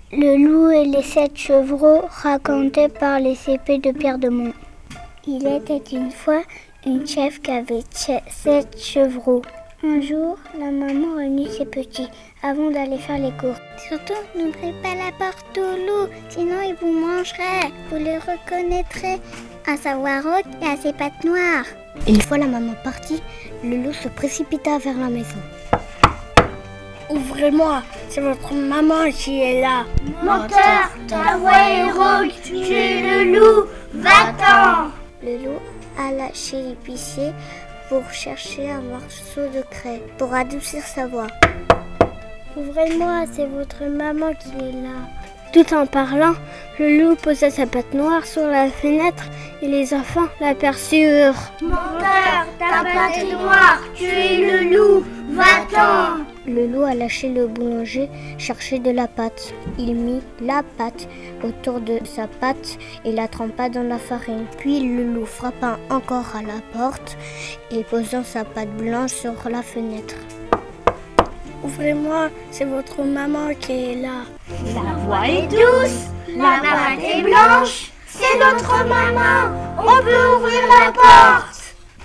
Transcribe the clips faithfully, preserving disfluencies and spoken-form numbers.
Le loup et les sept chevreaux, raconté par les C P de Pierre de Mont. Il était une fois une chèvre qui avait sept chevreaux. Un jour, la maman réunit ses petits avant d'aller faire les courses. Surtout, n'ouvrez pas la porte au loup, sinon il vous mangerait. Vous le reconnaîtrez à sa voix rauque et à ses pattes noires. Une fois la maman partie, le loup se précipita vers la maison. Ouvrez-moi, c'est votre maman qui est là. Menteur, ta voix est rauque, tu es le loup, va-t'en. Le loup alla chez l'épicier pour chercher un morceau de craie pour adoucir sa voix. Ouvrez-moi, c'est votre maman qui est là. Tout en parlant, le loup posa sa patte noire sur la fenêtre et les enfants l'aperçurent. Menteur, ta patte est noire, tu es le loup, va-t'en. Le loup alla chez le boulanger chercher de la pâte. Il mit la pâte autour de sa patte et la trempa dans la farine. Puis le loup frappa encore à la porte et posant sa patte blanche sur la fenêtre. Ouvrez-moi, c'est votre maman qui est là. La voix est douce, la patte est blanche, c'est notre maman. On peut ouvrir la porte.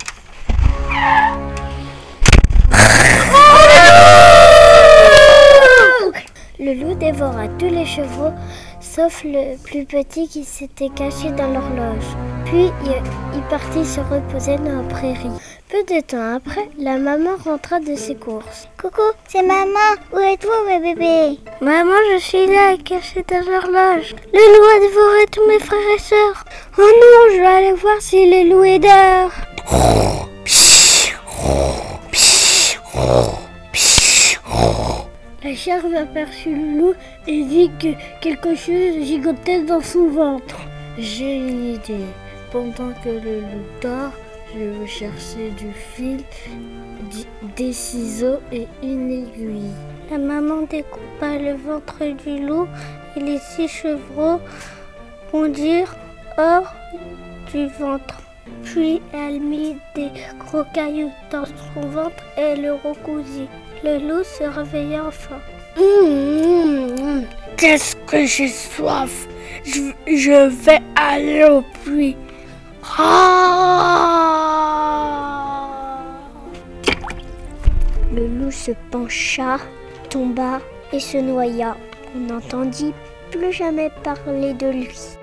Le loup dévora tous les chevreaux, sauf le plus petit qui s'était caché dans l'horloge. Puis il partit se reposer dans la prairie. Peu de temps après, la maman rentra de ses courses. « Coucou, c'est maman. Où êtes-vous, mes bébés ?»« Maman, je suis là, cachée dans l'horloge. Le loup a dévoré tous mes frères et sœurs. Oh non, je vais aller voir si le loup est dehors. » La chèvre aperçut le loup et dit que quelque chose gigotait dans son ventre. « J'ai une idée. Pendant que le loup dort, je vais chercher du fil, des ciseaux et une aiguille. » La maman découpa le ventre du loup et les six chevreaux pondirent hors du ventre. Puis elle mit des gros cailloux dans son ventre et le recousit. Le loup se réveilla enfin. Mmh, mmh, mmh. Qu'est-ce que j'ai soif! Je, je vais aller au puits. Ah! Le loup se pencha, tomba et se noya. On n'entendit plus jamais parler de lui.